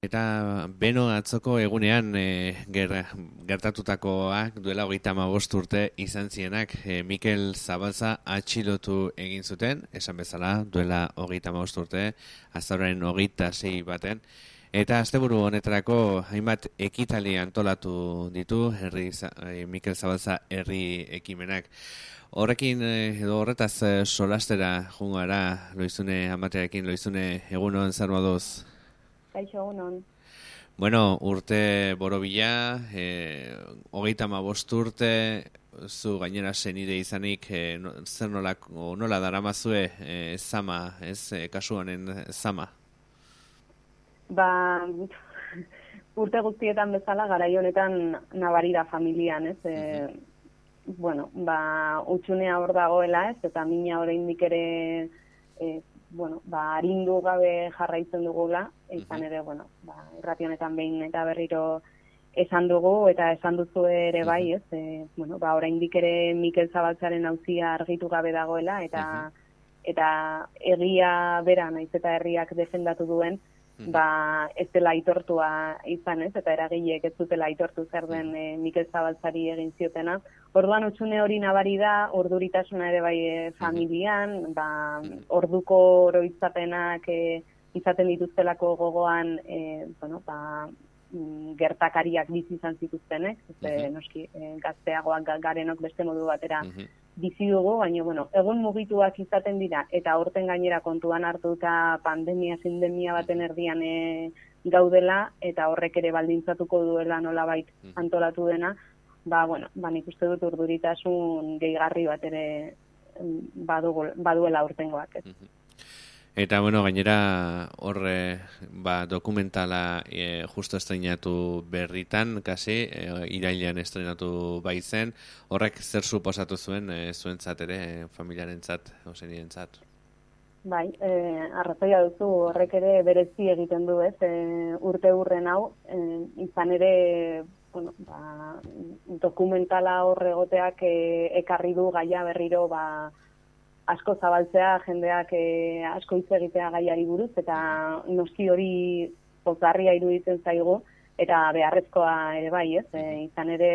Eta beno atzoko egunean gertatutakoak duela 35 urte izan zienak Mikel Zabalza atxilotu egin zuten, esan bezala duela 35 urte, azaroaren 26 baten. Eta asteburu honetarako hainbat ekitaldi antolatu ditu Mikel Zabalza herri ekimenak. Horrekin edo horretaz solastera jungara Loizune amatearekin. Loizune, egunon zer moduz? Kaixo, egunon. Bueno, urte borobila, 35 urte, zu gainera senide izanik, zer nola daramazue zama, kasu honen zama? Urte guztietan bezala, garai honetan nabari da familian, utxunea hor dagoela, eta mina oraindik ere arindu gabe jarraitzen dugula, izan ere, irrati honetan behin eta berriro esan dugu, eta esan duzu ere bai, oraindik ere Mikel Zabaltzaren auzia argitu gabe dagoela, eta egia bera naiz eta herriak defendatu duen, ez dela aitortua izan ez, eta eragileek ez dutela aitortu zer den Mikel Zabaltzari egin ziotena. Orduan utxune hori nabari da, orduritasuna ere bai familian, orduko oroitzapenak izaten dituztelako gogoan, gertakariak bizi izan zituztenek, noski gazteagoak garenok beste modu batera bizi dugu, baina egun mugituak izaten dira, eta horten gainera kontuan hartuta pandemia, sindemia baten erdian gaudela, eta horrek ere baldintzatuko duela nolabait antolatu dena, nik uste dut urduritasun gehigarri bat ere baduela urtengoak. Eta, gainera horre dokumentala justo estrenatu berritan, kasi, irailean estrenatu baitzen, horrek zer suposatu zuen zuentzat ere, familiarentzat, osenientzat? Bai, arrazoia duzu, horrek ere berezi egiten du, urte hurren hau, izan ere, dokumentala horregoteak ekarri du gaia berriro, asko zabaltzea, jendeak asko hitz egitea gaiari buruz, eta noski hori pozgarria iruditzen zaigu, eta beharrezkoa ere bai, izan ere,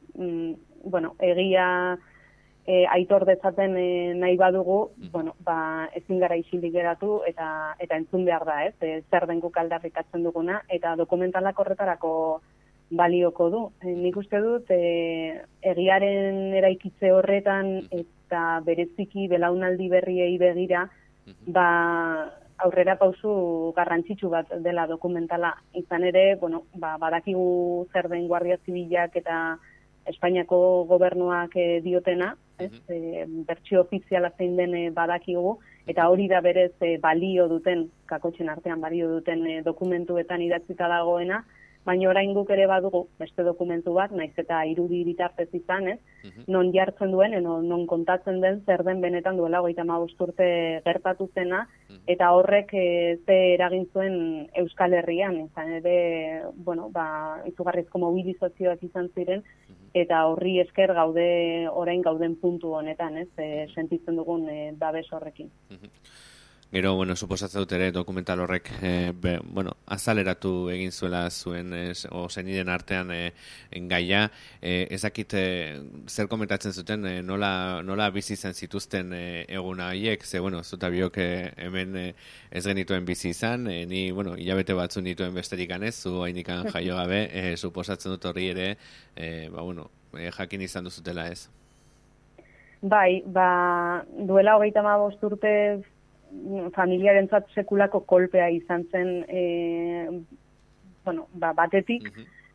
egia aitor dezaten nahi badugu, ezin gara isilik geratu, eta entzun behar da, zer den guk aldarrikatzen duguna, eta dokumentalak horretarako balioko du. Nik uste dut, egiaren eraikitze horretan, eta bereziki belaunaldi berriei begira, aurrera pausu garrantzitsu bat dela dokumentala. Izan ere, badakigu zer den Guardia Zibilak eta Espainiako gobernuak diotena, bertsio ofiziala zein den badakigu, eta hori da berez balio duten, kakotxen artean balio duten dokumentuetan idatzita dagoena, baina orain guk ere badugu beste dokumentu bat, naiz eta irudi bitartez izan, non jartzen duen, non kontatzen den zer den benetan duela 35 urte gertatu zena, eta horrek ze eragin zuen Euskal Herrian, izan ere, izugarrizko mobilizazioak izan ziren, eta horri esker orain gauden puntu honetan, sentitzen dugun babes horrekin. Gero, suposatzen dut ere dokumental horrek, azaleratu egin zuela zuen, zeniden artean gaia. Ezakit zer komentatzen zuten, nola bizi izan zituzten eguna haiek, ze, zuta biok hemen ez genituen bizi izan, ni, hilabete batzu nituen besterik anez, zu hainikan jaio gabe, suposatzen dut horri ere, jakin izan duzutela ez. Bai, duela 35 urte familiarentzat sekulako kolpea izan zen, batetik,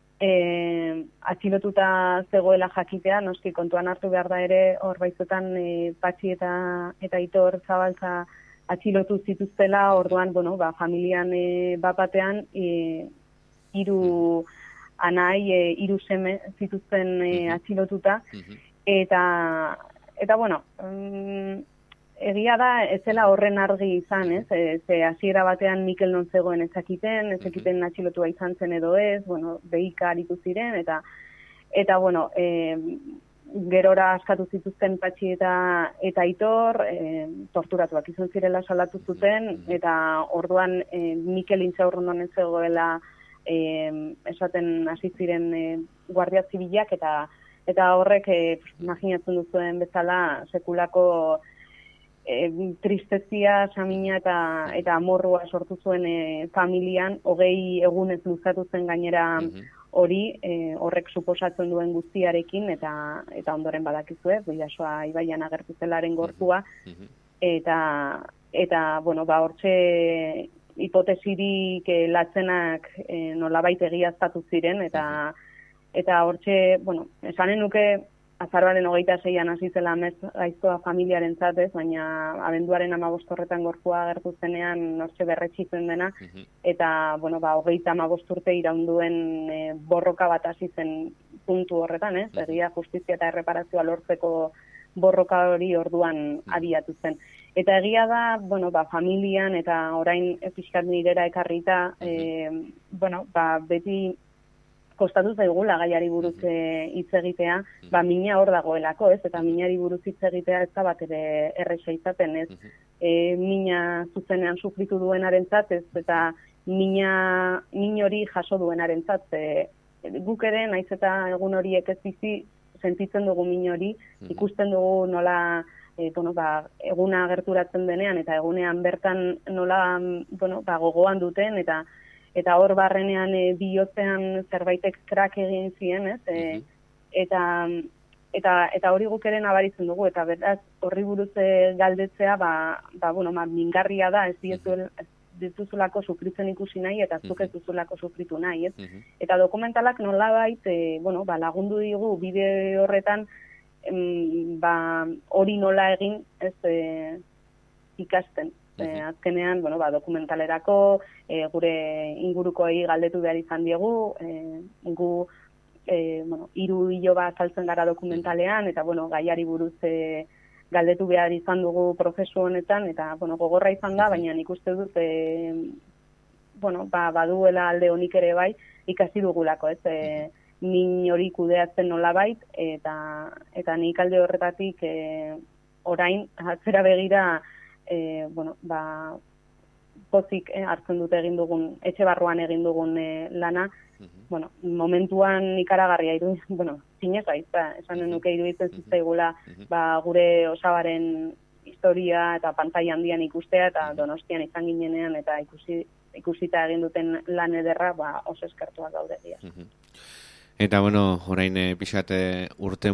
atxilotuta zegoela jakitea, noski kontuan hartu behar da ere, hor baizuetan Patxi eta Aitor Zabaltza atxilotu zituztela, orduan, familian batean, 3 anai, 3 seme zituzten atxilotuta, eta egia da, ez zela horren argi izan, ze hasiera batean Mikel non zegoen ezakiten atxilotua izan zen edo ez, behika aritu ziren, eta gerora askatu zituzten Patxi eta Aitor, torturatuak izan zirela salatu zuten, eta orduan Mikel Intxaurrondoan ez zegoela esaten hasi ziren guardia zibilak eta horrek imaginatzen duzuen bezala sekulako tristezia, samina eta amorrua sortu zuen familian, 20 egunez luzatu zen gainera hori, horrek suposatzen duen guztiarekin, eta ondoren badakizue, Bidasoa ibaian agertu zelaren gorpua, eta bueno, hortxe hipotesirik latzenak nolabait egiaztatu ziren, eta hortxe, bueno, esanen nuke, azaroaren 26an hasi zela amez gaiztoa familiaren zatez, baina abenduaren 15 horretan gorpua agertu zenean hortxe berretxitzen dena, eta, bueno, 35 urte iraunduen borroka bat hasi zen puntu horretan, egia justizia eta erreparazioa lortzeko borroka hori orduan abiatu zen. Eta egia da, bueno, familian eta orain pixkat nirera ekarrita, bueno, beti kostatu zaigula gaiari buruz hitz egitea, mina hor dagoelako, eta minari buruz hitz egitea ez da bat ere erresa izaten, mina zuzenean sufritu duenarentzat, eta min hori jaso duenarentzat, guk ere, naiz eta egun horiek ez bizi, sentitzen dugu min hori, ikusten dugu nola eguna gerturatzen denean, eta egunean bertan nola gogoan duten, eta hor barrenean bihotzean zerbaitek krak egin ziren, eta hori guk ere nabaritzen dugu, eta beraz horri buruz galdetzea, mingarria da, ez dituzulako sufritzen ikusi nahi, eta zuk ez duzulako sufritu nahi, Eta dokumentalak nolabait, lagundu digu bide horretan, hori nola egin ikasten. Azkenean, dokumentalerako, gure ingurukoei galdetu behar izan diegu, gu 3 iloba azaltzen gara dokumentalean, eta gaiari buruz galdetu behar izan dugu prozesu honetan, eta gogorra izan da, baina nik uste dut, baduela alde honik ere bai, ikasi dugulako, min hori kudeatzen nolabait, eta nik alde horretatik orain, atzera begira, pozik hartzen dute egin dugun, etxe barruan egin dugun lana, momentuan ikaragarria iruditzen, zinez gaitza, esan nuke iruditzen zitzaigula, gure osabaren historia eta pantai handian ikustea, eta Donostian izan ginenean, eta ikusita egin duten lan ederra, oso eskertuak gaude dira. Eta, orain pixate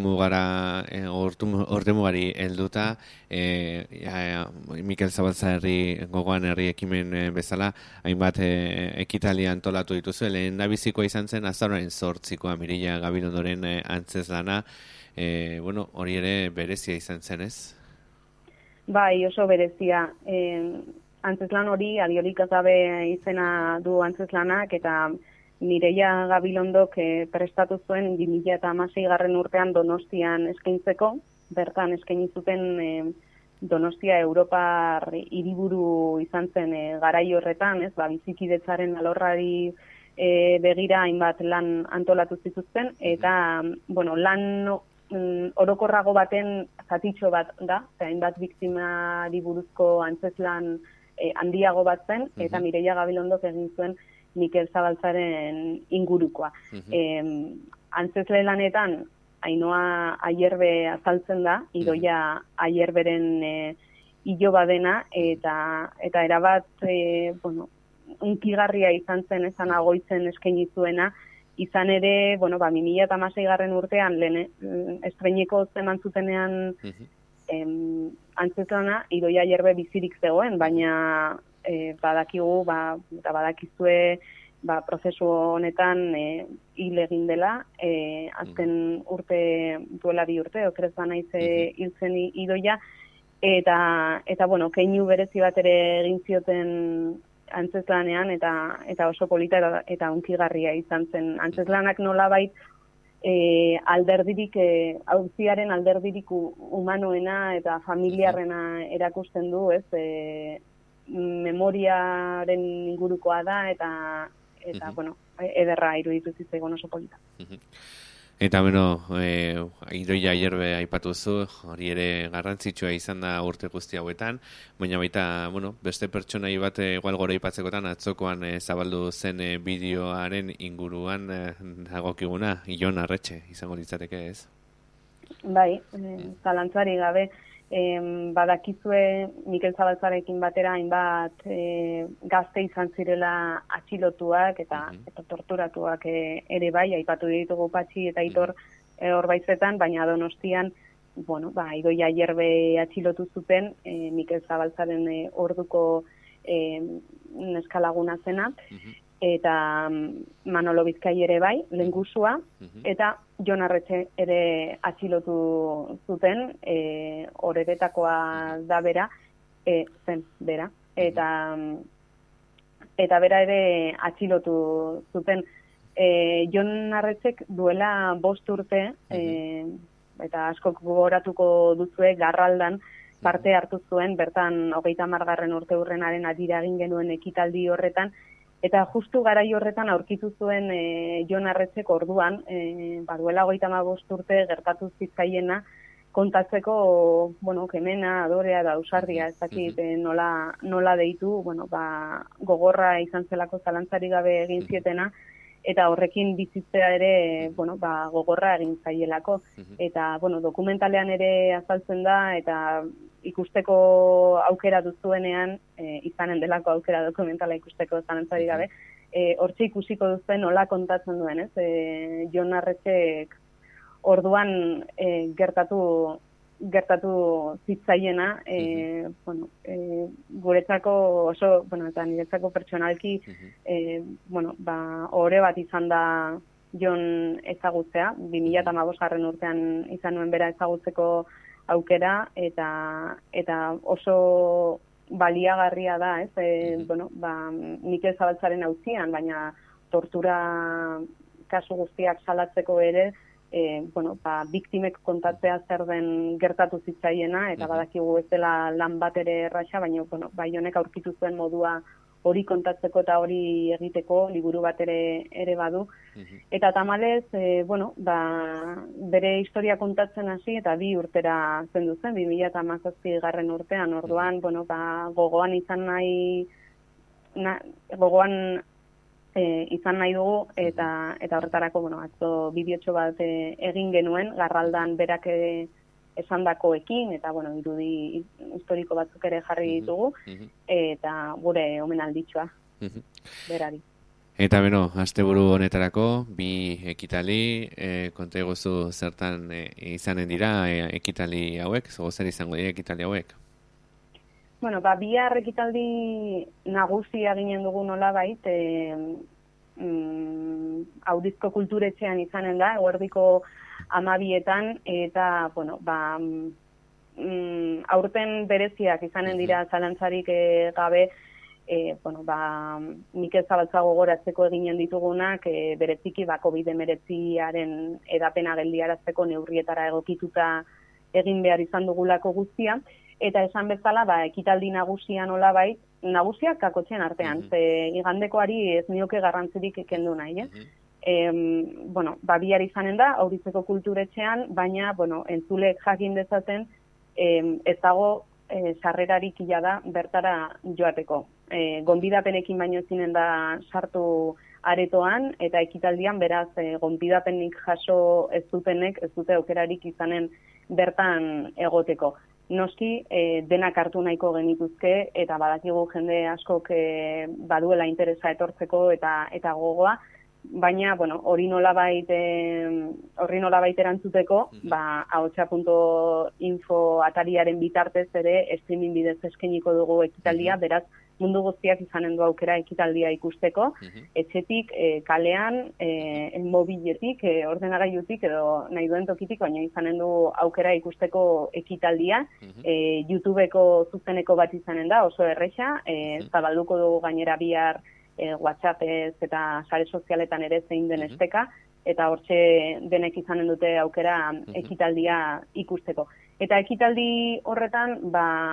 urtemugari helduta, Mikel Zabalza gogoan herri ekimen bezala, hainbat ekitaldi antolatu dituzu, lehen da bizikoa izan zen, azaroaren 8 Mirella Gabilondoren antzeslana, hori ere berezia izan zen, ez? Bai, oso berezia. Antzeslan hori, adiorik azabe izena du antzeslanak, eta Mirella Gabilondok prestatu zuen 2016 urtean Donostian eskaintzeko, bertan eskaini zuten Donostia Europar hiriburu izan zen garai horretan, bizikidetzaren alorrari begira hainbat lan antolatu zituzten, eta lan orokorrago baten zatitxo bat da, hainbat biktimari buruzko antzeslan handiago bat zen, eta Mirella Gabilondok egin zuen Mikel Zabaltzaren ingurukoa. Antzesle lanetan, Ainhoa Ayerbe azaltzen da, Idoia Ayerberen iloba dena, eta erabat, unkigarria izan zen, esan agoitzen eskaini zuena, izan ere, 2016 urtean, estreineko zeman zutenean antzeslana, Idoia Ayerbe bizirik zegoen, baina badakigu, eta badakizue, prozesu honetan hil egin dela, azken urte, duela 2 urte, okerez banaiz hil zen Idoia, eta keinu berezi bat ere egin zioten antzeslanean, eta oso polita eta unkigarria izan zen. Antzeslanak nolabait alderdirik, auziaren alderdirik humanoena eta familiarrena erakusten du, memoriaren ingurukoa da, eta ederra iruditu zitzaigun oso polita. Eta beno, Idoia Ayerbe aipatu zu, hori ere garrantzitsua izan da urte guzti hauetan, baina baita, beste pertsonai bat igual gora aipatzekotan atzokoan zabaldu zen bideoaren inguruan dagokiguna, Jon Arretxe izango litzateke ez? Bai, zalantzari gabe, badakizue Mikel Zabaltzarekin batera hainbat gazte izan zirela atxilotuak eta torturatuak ere bai, aipatu ditugu Patxi eta Aitor Orbaizetan, baina Donostian, Idoia Ayerbe atxilotu zuten Mikel Zabaltzaren orduko neskalaguna zena, eta Manolo Bizkai ere bai, lehengusua, eta Jon Arretxe ere atxilotu zuten, horretakoa da bera, zen bera, eta bera ere atxilotu zuten. Jon Arretxek duela 5 urte, eta askok gogoratuko duzue, Garraldan parte hartu zuen, bertan 30. urte hurrenaren adira egin genuen ekitaldi horretan, eta justu garai horretan aurkitu zuen Jon Arretxek orduan, duela 35 urte gertatu zitzaiena, kontatzeko, kemena, adorea da ausardia, ez dakit nola deitu, gogorra izan zelako zalantzari gabe egin zietena, eta horrekin bizitzea ere, gogorra egin zaielako. Eta, dokumentalean ere azaltzen da, eta ikusteko aukera duzuenean, izanen delako aukera dokumentala ikusteko zalantzari gabe, hortxe ikusiko duzuen nola kontatzen duen, ez? Jon Arretxek orduan gertatu zitzaiena, guretzako oso, eta niretzako pertsonalki, ore bat izan da Jon ezagutzea, 2015 urtean izan nuen bera ezagutzeko aukera, eta oso baliagarria da, ez? Mikel Zabaltzaren auzian, baina tortura kasu guztiak salatzeko ere, biktimek kontatzea zer den gertatu zitzaiena, eta badakigu ez dela lan bat ere erraxa, baina Jonek aurkitu zuen modua hori kontatzeko eta hori egiteko, liburu bat ere badu. Eta tamalez, bere historia kontatzen hasi, eta 2 urtera zendu zen, 2017 urtean, orduan, gogoan izan nahi dugu, eta horretarako, atzo bideotxo bat egin genuen, Garraldan berak esandakoekin, eta, irudi historiko batzuk ere jarri ditugu, eta gure omenalditxoa, berari. Eta asteburu honetarako, 2 ekitali, konta eguzu zertan izanen dira ekitali hauek, zer izango dira ekitali hauek? Bihar ekitaldi nagusia ginen dugu nolabait, Audizko kulturetxean izanen da, eguerdiko 12etan, eta, aurten bereziak izanen dira zalantzarik gabe, Mikel Zabaltza gogoratzeko eginen ditugunak, bereziki COVID-19aren edapena geldiarazteko neurrietara egokituta egin behar izan dugulako guztia, eta esan bezala, ekitaldi nagusia nolabait, nagusiak kakotxen artean, igandekoari ez nioke garrantzirik kendu nahi, bihar izanen da, Auritzeko kulturetxean, baina, entzulek jakin dezaten, ez dago sarrerarik ila da bertara joateko. Gonbidapenekin baino ezinen da sartu aretoan, eta ekitaldian, beraz, gonbidapenik jaso ez dutenek, ez dute aukerarik izanen bertan egoteko. Noski, denak hartu nahiko genituzke, eta badakigu jende askok baduela interesa etortzeko eta gogoa, baina, hori nolabait erantzuteko, ahotsa.info atariaren bitartez ere streaming bidez eskainiko dugu ekitaldia, beraz, mundu guztiak izanen du aukera ekitaldia ikusteko, etxetik, kalean, mobiletik, ordenagailutik edo nahi duen tokitik, baina izanen du aukera ikusteko ekitaldia, YouTubeko zuzeneko bat izanen da, oso erresa, zabalduko dugu gainera bihar WhatsAppez eta sare sozialetan ere zein den esteka, eta hortxe denek izanen dute aukera ekitaldia ikusteko. Eta ekitaldi horretan,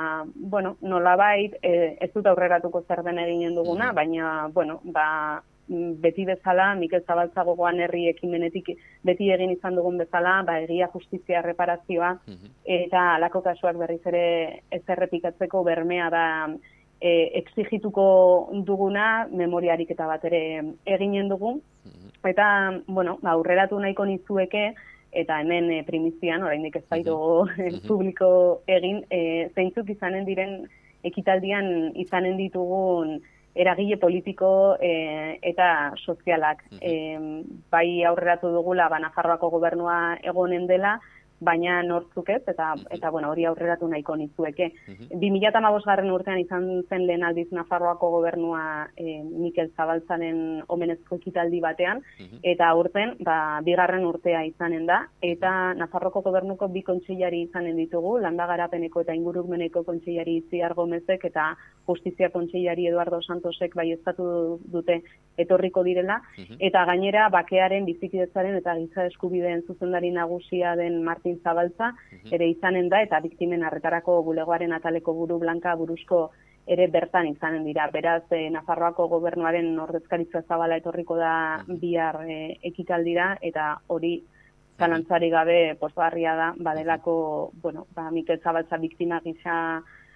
nolabait, ez dut aurreratuko zer den eginen duguna, baina, beti bezala, Mikel Zabaltza gogoan herri ekimenetik beti egin izan dugun bezala, egia, justizia, reparazioa, eta halako kasuak berriz ere ez errepikatzeko bermea da exigituko duguna, memoriarik eta bat ere eginen dugu. Eta, aurreratu nahiko nizueke, eta hemen primizian, oraindik ez baitugu publiko egin, zeintzuk izanen diren ekitaldian izanen ditugun eragile politiko eta sozialak. Bai aurreratu dugula, Nafarroako gobernua egonen dela, baina nortzuk ez, eta hori aurreratu nahiko nizueke. 2015 urtean izan zen lehen aldiz Nafarroako gobernua Mikel Zabaltzaren omenezko ekitaldi batean, eta aurten, bigarren urtea izanen da, eta Nafarroako gobernuko bi kontseilari izanen ditugu, Landa Garapeneko eta Ingurumeneko kontseilari Itziar Gomezek eta Justizia kontseilari Eduardo Santosek baieztatu dute etorriko direla, eta gainera bakearen, bizikidetzaren eta giza eskubideen zuzendari nagusia den Martin Zabaltza ere izanen da, eta biktimen arretarako bulegoaren ataleko buru Blanka buruzko ere bertan izanen dira. Beraz, Nafarroako gobernuaren ordezkaritza zabala etorriko da bihar ekitaldira, eta hori zalantzari gabe pozgarria da, badelako, Mikel Zabaltza biktima gisa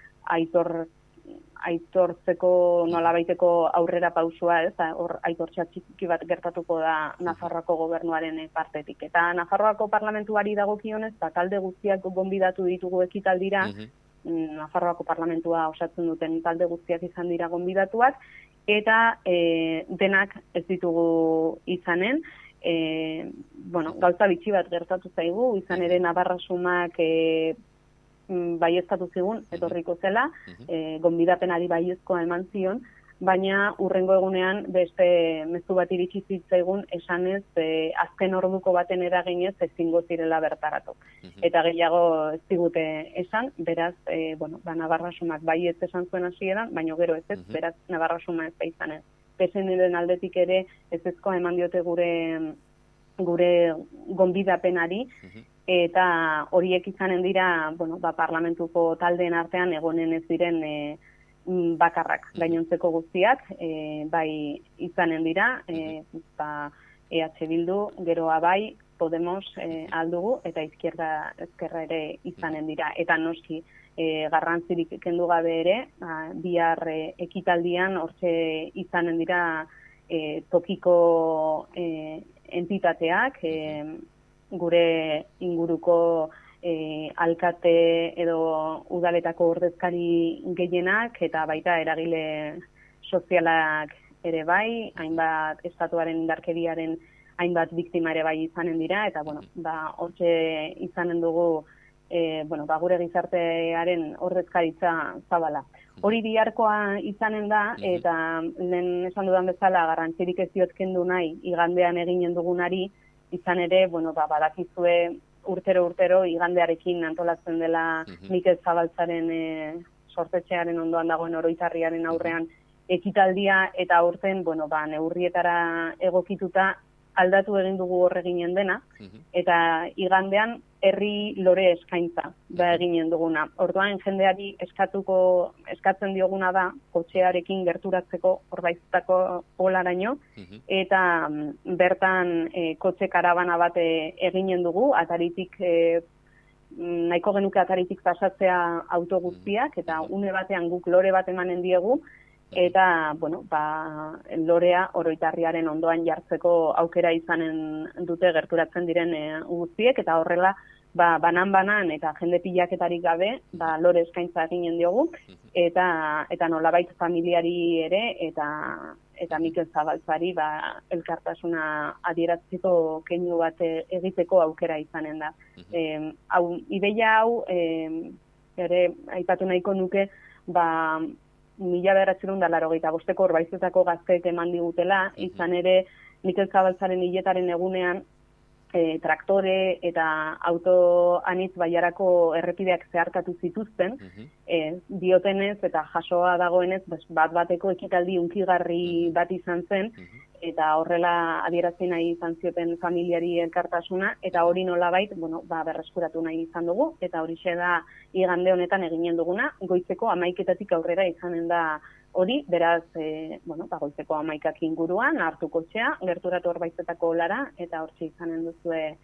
aitortzeko nolabaiteko aurrera pausua, hor aitortza txiki bat gertatuko da Nafarroako gobernuaren partetik. Eta Nafarroako parlamentuari dagokionez, talde guztiak gonbidatu ditugu ekitaldira, Nafarroako parlamentua osatzen duten talde guztiak izan dira gonbidatuak, eta denak ez ditugu izanen. Gauza bitxi bat gertatu zaigu, izan ere Navarrasumak baieztatu zigun, etorriko zela, gonbidapenari baiezkoa eman zion, baina urrengo egunean beste mezu bat iritsi zitzaigun esanez azken orduko baten eraginez ezingo zirela bertaratu. Eta gehiago ez digute esan, beraz, Navarrasumak baiez esan zuen hasieran, baina gero ez, beraz, Navarrasuma ez da izan ez. PSN-ren aldetik ere ezezkoa eman diote gure gonbidapenari, eta horiek izanen dira, parlamentuko taldeen artean egonen ez diren bakarrak, gainontzeko guztiak, bai izanen dira, EH Bildu, geroa bai, Podemos aldugu, eta ezkerra ere izanen dira. Eta noski, garrantzirik kendu gabe ere, bihar ekitaldian hortxe izanen dira tokiko entitateak, gure inguruko alkate edo udaletako ordezkari gehienak, eta baita eragile sozialak ere bai, hainbat estatuaren indarkeriaren hainbat biktima ere bai izanen dira, eta hortxe izanen dugu gure gizartearen ordezkaritza zabala. Hori biharkoa izanen da, eta lehen esan dudan bezala garrantzirik ez diot kendu nahi igandean eginen dugunari, izan ere, badakizue urtero igandearekin antolatzen dela Mikel Zabaltzaren sortetxearen ondoan dagoen oroitarriaren aurrean ekitaldia, eta aurten, neurrietara egokituta aldatu egin dugu horreginen dena, eta igandean herri lore eskaintza da eginen duguna. Orduan jendeari eskatzen dioguna da, kotxearekin gerturatzeko horbaiztako olaraino, eta bertan kotxe karabana bat eginen dugu, ataritik, nahiko genuke ataritik pasatzea auto guztiak, eta une batean guk lore bat emanen diegu, eta, lorea oroitarriaren ondoan jartzeko aukera izanen dute gerturatzen diren guztiek, eta horrela, banan eta jende pilaketarik gabe, lore eskaintza eginen diogu, eta nolabait familiari ere, eta Mikel Zabaltzari elkartasuna adierazteko keinu bat egiteko aukera izanen da. Ideia hau, ere, aipatu nahiko nuke, 1985ko Orbaizetako gazteek eman digutela, izan ere Mikel Zabaltzaren hiletaren egunean traktore eta auto anitz baiarako errepideak zeharkatu zituzten, diotenez eta jasoa dagoenez bat-bateko ekitaldi hunkigarri bat izan zen, eta horrela adierazi nahi izan zioten familiari elkartasuna, eta hori nolabait, berreskuratu nahi izan dugu, eta horixe da igande honetan eginen duguna, goizeko 11:00 aurrera izanen da hori, beraz, goizeko 11 inguruan, hartuko txea, gerturatu Orbaizetako lara, eta hortxe izanen duzue,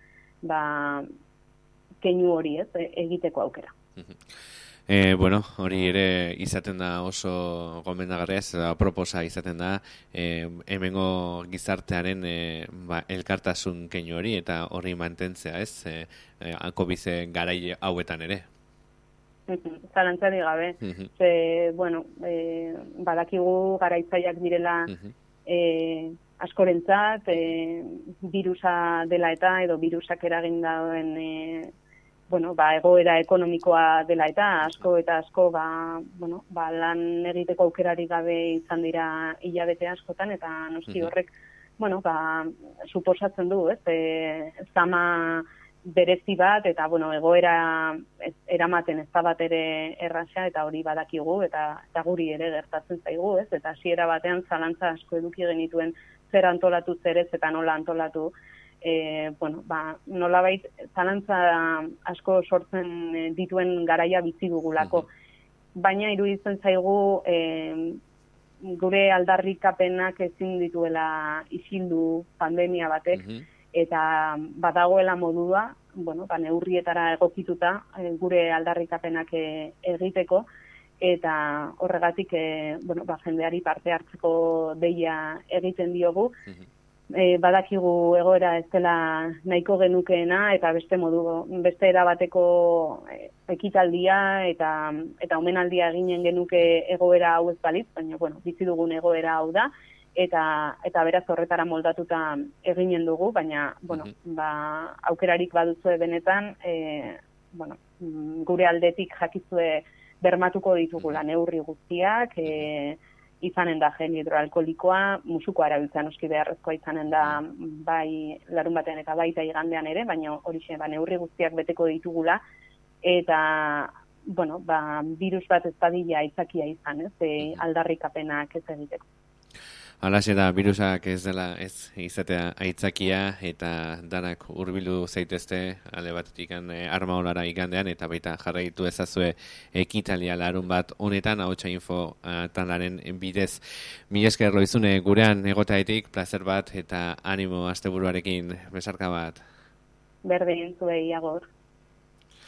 keinu hori, egiteko aukera. Hori ere izaten da oso gomendagarria, proposa izaten da, hemengo gizartearen elkartasun keinu hori, eta hori mantentzea, COVID garai hauetan ere. Zalantzari gabe. Badakigu garaitzaileak direla askorentzat, virusa dela edo virusak eragin dauen egoera ekonomikoa dela eta asko lan egiteko aukerarik gabe izan dira hilabete askotan, eta noski horrek suposatzen du, zama berezi bat, eta egoera eramaten ez da bat ere erraza, eta hori badakigu, eta guri ere gertatzen zaigu, eta hasiera batean zalantza asko eduki genituen zer antolatu, zer ez, eta nola antolatu. Nolabait zalantza asko sortzen dituen garaia bizi dugulako. Baina iruditzen zaigu gure aldarrikapenak ezin dituela isildu pandemia batek, eta badagoela modua, neurrietara egokituta gure aldarrikapenak egiteko, eta horregatik jendeari parte hartzeko deia egiten diogu. Badakigu egoera ez dela nahiko genukeena, eta beste erabateko ekitaldia eta omenaldia eginen genuke egoera hau ez balitz, baina bizi dugun egoera hau da, eta beraz horretara moldatuta eginen dugu, baina aukerarik baduzue benetan, gure aldetik jakizue bermatuko ditugula neurri guztiak, izanen da gel hidroalkoholikoa, musukoa erabiltzen oski beharrezkoa izanen da bai larun batean eta baita igandean ere, baina horixe neurri guztiak beteko ditugula, eta virus bat ez badila aitzakia izan, aldarrikapenak ez egiteko. Halaxe da, virusak ez dela ez izatea aitzakia, eta danak hurbildu zaitezte alde batetik arma olara igandean, eta baita jarraitu ezazue ekitalia larun bat honetan, Ahotsa Info talaren bidez. Mila esker Loizune, gurean egoteatik, plazer bat, eta animo asteburuarekin, besarka bat. Berdin, zuei, agor.